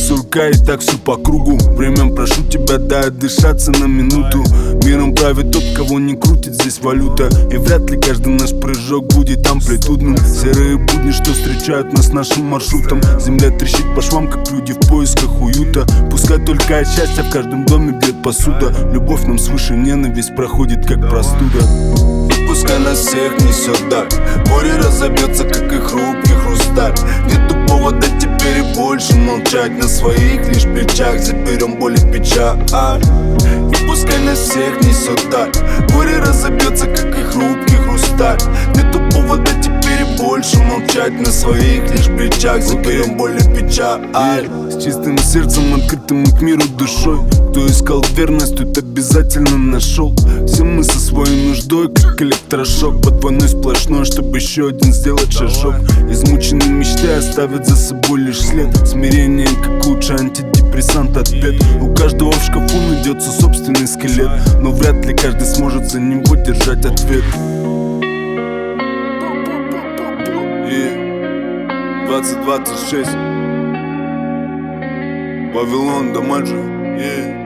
сурка и так все по кругу. Время, прошу тебя, дай отдышаться на минуту. Миром правит тот, кого не крутит здесь валюта. И вряд ли каждый наш прыжок будет амплитудным. Серые будни, что встречают нас нашим маршрутом. Земля трещит по швам, как люди в поисках уюта. Пускай только от счастья в каждом доме бьет посуда. Любовь нам свыше, ненависть проходит как простуда. И пускай нас всех несет даль, горе разобьется, как и хрупкий хрусталь. Нету повода теперь и больше молчать. На своих лишь плечах заберем боль и печаль. И пускай нас всех несет даль, горе разобьется, как и хрупкий хрусталь. Нету повода теперь и больше молчать. На своих лишь плечах заберем боль и печаль. С чистым сердцем, открытым к миру душой. Кто искал верность, тот обязательно нашел. Все мы со своей нуждой, как электрошок. Под войной сплошной, чтобы еще один сделать шажок. Измученные мечты оставят за собой лишь след. Смирение, как лучший антидепрессант от бед. У каждого в шкафу найдется собственный скелет, но вряд ли каждый сможет за него держать ответ. 2026 Вавилон, Дамаджо,